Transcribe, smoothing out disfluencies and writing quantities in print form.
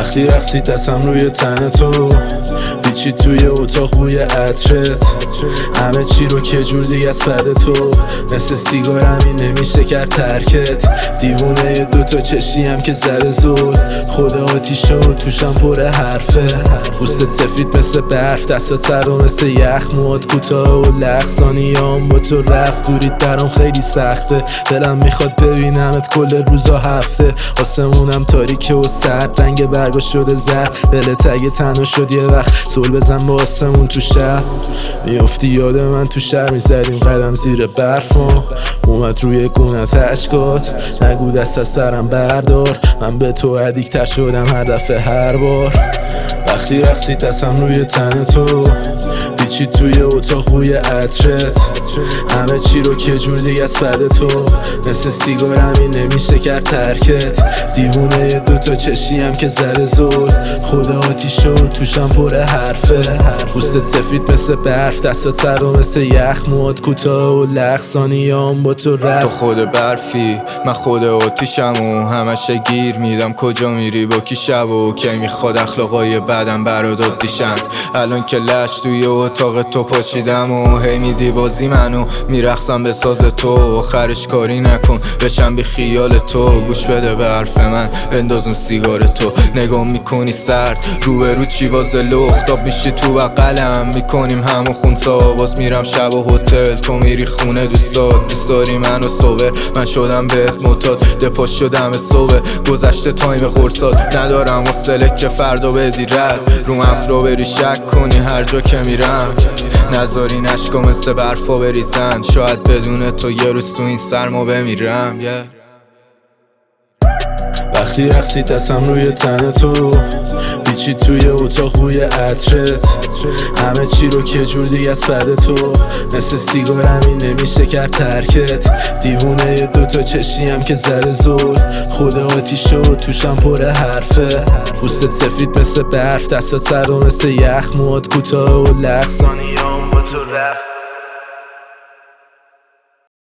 وقتی رقصی دستم روی تن تو، بیچی توی اتاق بوی عطرت، همه چی رو که جور دیگه از بعد تو، مثل سیگار همین نمیشه کرد ترکت. دیوونه دوتا چشیم که زده زود، خود آتیش شد توشم پر حرفه. پوستت سفید مثل برف، دستات سرم مثل یخ، موهات کوتاه و لغزانیام با تو رفت. دوریت برام خیلی سخته، دلم میخواد ببینمت کل روزا هفته. آسمونم تاریکه و سرد، رنگ برگا شده زرد، دلت اگه تنها شد یه وقت سول بزن با آسمون تو شهر. میافتی یاد من تو شهر، میزدیم قدم زیر برفان، اومد روی گونت اشکات، نگو دست از سرم بردار، من به تو ادیکتر شدم هر دفعه هر بار. وقتی رقصی دستم روی تن تو، بیچی توی اتاق بوی عطرت، همه چی رو که جور دیگه از بعد تو، مثل سیگار همین نمیشه کرد ترکت. دیوونه دوتا چشیم که زده زور، خود آتیش شد توشم پر حرفه. پوستت سفید مثل برف، دستات سرم مثل یخ، موهات کوتاه و لغزانیام با تو رفت. تو خود برفی من خود آتیشم و همش گیر میدم کجا میری با کی شب و کی میخواد اخلاقای بعدم برات دیشن. الان که لش توی اتاق تو پاچیدم و هی میدی بازی منو میرقصم به ساز تو. آخرش کاری نکن بشم بی خیال تو، گوش بده به حرف من بندازم سیگار تو. نگاه میکنی سرد روبرو چی وازه لختاب میشی تو بقلم، میکنیم همون خونسا، باز میرم شب و هتل تو میری خونه دوستات. دوست داری منو صبح من شدم بهت معتاد، دپاش شدم صبح گذشته تایم خورسات. ندارم حوصله که فردا بدی رد رو مغز رو بری شک کنی هر جا که میرم، نذاری نشکا مثل برفا بریزن، شاید بدون تو یه روز تو این سرما بمیرم. وقتی رقصی دستم روی تن تو، بیچی توی اتاق بوی عطرت، همه چی رو که جور دیگه از بعد تو، مثل سیگار همین نمیشه کرد ترکت. دیوونه دوتا چشیم که زده زور، خود آتیش شد توشم پر حرفه. پوستت سفید مثل برف، دستات سرم مثل یخ، موهات کوتاه و لغزانیام با تو رفت.